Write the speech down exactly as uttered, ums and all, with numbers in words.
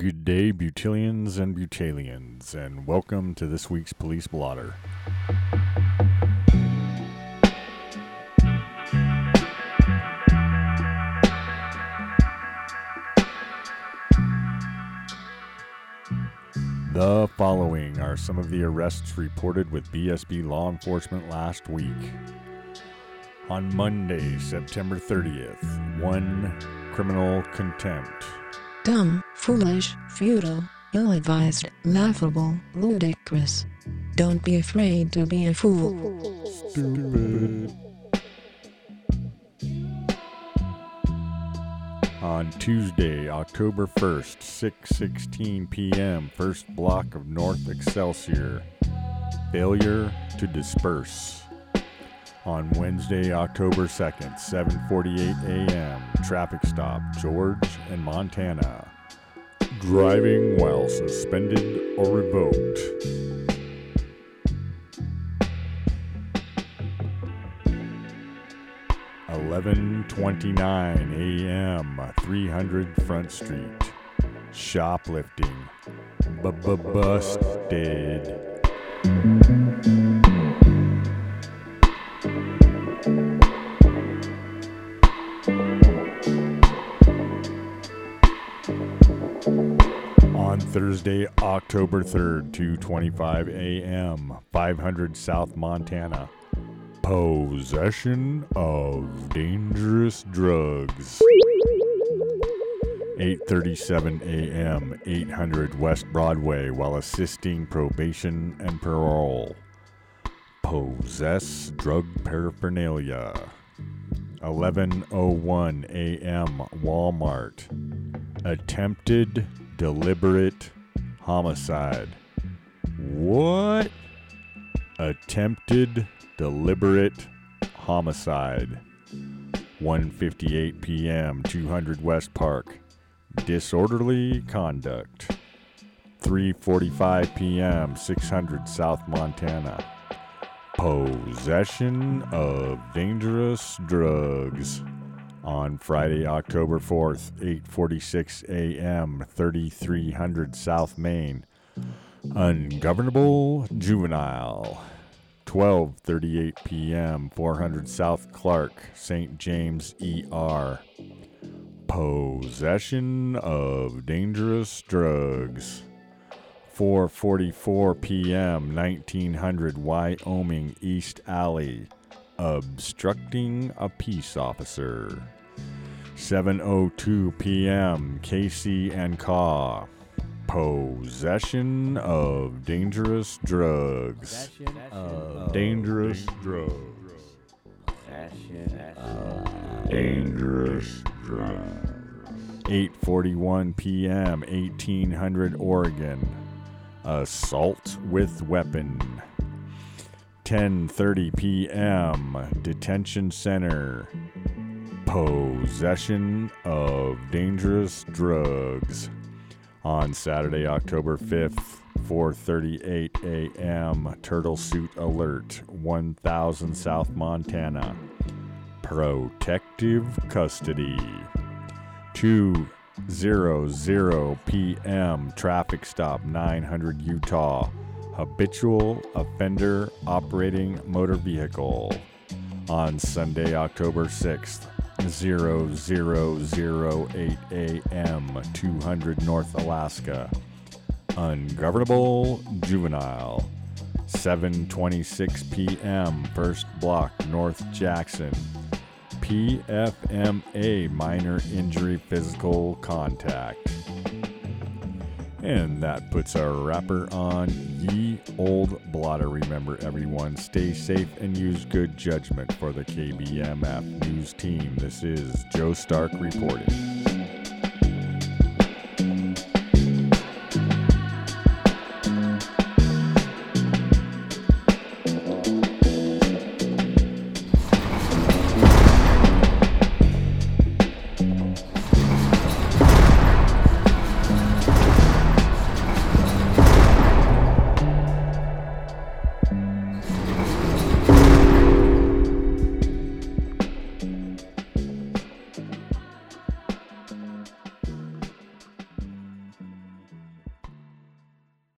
Good day, Butillians and Butalians, and welcome to this week's Police Blotter. The following are some of the arrests reported with B S B law enforcement last week. On Monday, September thirtieth, one criminal contempt. Dumb, foolish, futile, ill-advised, laughable, ludicrous. Don't be afraid to be a fool. Stupid. On Tuesday, October first, six sixteen p.m., first block of North Excelsior. Failure to disperse. On Wednesday, October second, seven forty-eight a.m., traffic stop, George and Montana. Driving while suspended or revoked. eleven twenty-nine a.m., three hundred Front Street. Shoplifting. B-b-busted. On Thursday, October third, two twenty-five a.m., five hundred South Montana. Possession of dangerous drugs. eight thirty-seven a.m., eight hundred West Broadway while assisting probation and parole. Possess drug paraphernalia. eleven oh one a.m., Walmart. Attempted deliberate homicide. What? Attempted deliberate homicide. one fifty-eight p.m., two hundred West Park. Disorderly conduct. three forty-five p.m., six hundred South Montana. Possession of dangerous drugs. On Friday, October fourth, eight forty-six a.m., thirty-three hundred South Main. Ungovernable juvenile. twelve thirty-eight p.m., four hundred South Clark, Saint James E R. Possession of dangerous drugs. four forty-four p.m., nineteen hundred Wyoming East Alley. Obstructing a peace officer. seven oh two p.m., Casey and Caw. Possession of dangerous drugs. Possession of Dangerous drugs. Possession of Dangerous drugs. eight forty-one p.m., eighteen hundred Oregon. Assault with weapon. ten thirty p.m., Detention Center. Possession of dangerous drugs. On Saturday, October fifth, four thirty-eight a.m., Turtle Suit Alert, one thousand South Montana. Protective custody. two hundred p.m., Traffic Stop, nine hundred Utah. Habitual offender operating motor vehicle. On Sunday, October sixth, zero zero zero eight a.m., two hundred North Alaska. Ungovernable juvenile. seven twenty-six p.m., first block, North Jackson. P F M A, minor injury physical contact. And that puts our wrapper on Ye Old Blotter. Remember, everyone, stay safe and use good judgment. For the K B M F News Team, this is Joe Stark reporting.